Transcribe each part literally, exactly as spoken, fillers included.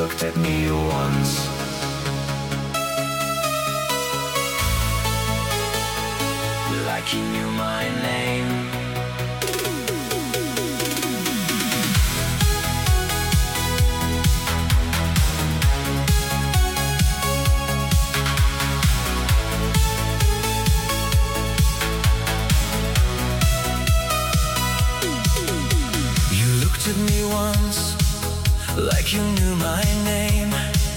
looked at me once. Like you knew my name. You looked at me once, like you knew my name.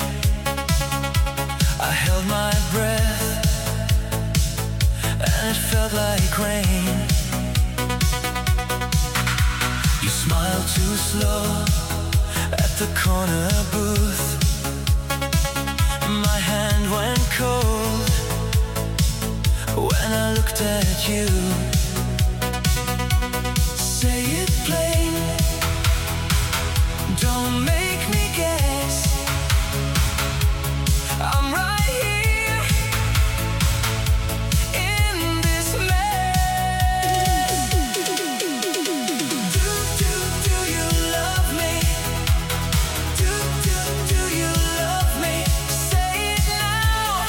I held my breath, and it felt like rain. You smiled too slow at the corner booth. My hand went cold when I looked at you. Say it plain, don't make me guess. I'm right here in this mess. Do, do, do you love me? Do, do, do you love me? Say it now.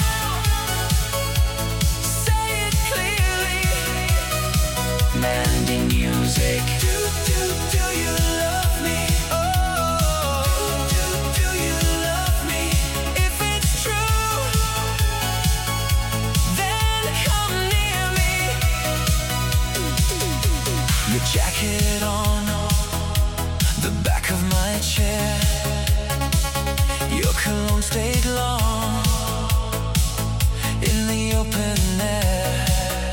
Say it clearly. Melody music. Do, do, do you love me? Oh, do, do you love me? If it's true, then come near me. Your jacket on the back of my chair. Your cologne stayed long in the open air.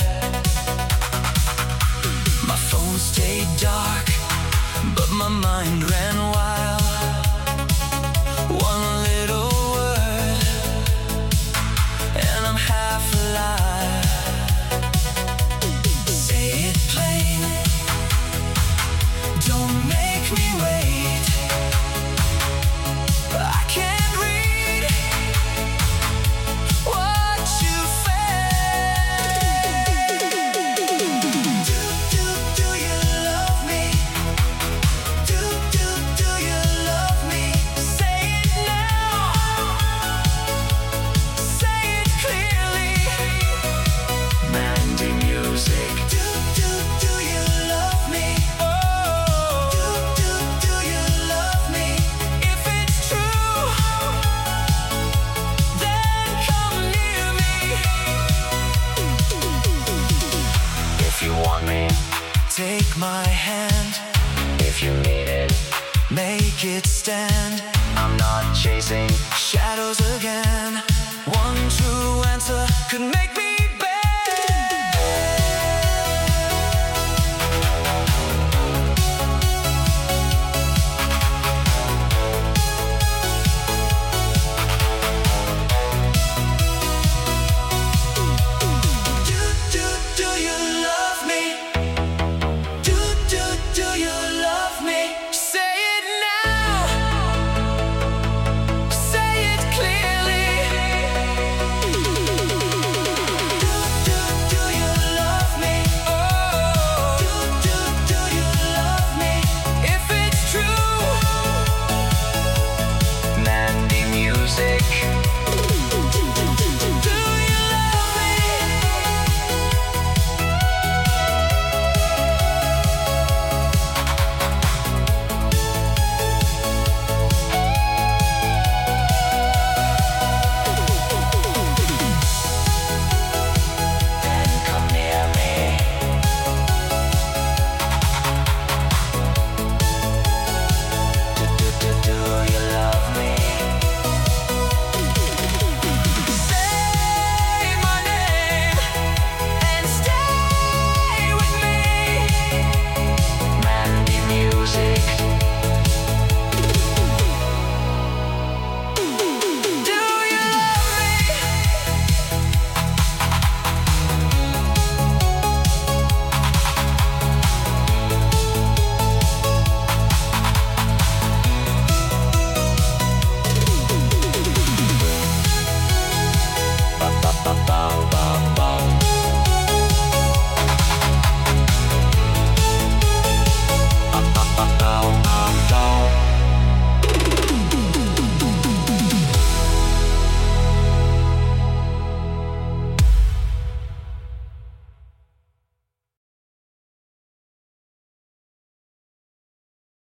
My phone stayed dark, but my mind ran wild. One little word, and I'm half alive. Say it plain, don't make me wait. I can't read what you fake. Do, do, do you love me? Do, do, do you love me? Say it now. Say it clearly. Mandy music. Do, do, do you love me? Oh, do, do, do you love me? If it's true, then come near me. If you want me, take my hand. If you need it, make it stand. I'm not chasing shadows again. One true answer could make